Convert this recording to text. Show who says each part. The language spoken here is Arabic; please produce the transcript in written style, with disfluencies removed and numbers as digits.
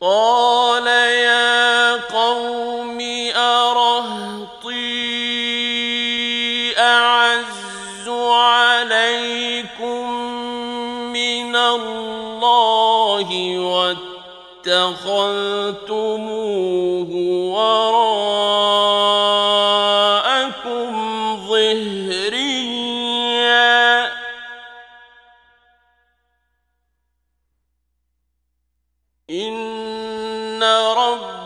Speaker 1: قال يا قوم أرهطي أعز عليكم من الله واتخذتموه وراءكم ظهريا إن ربكم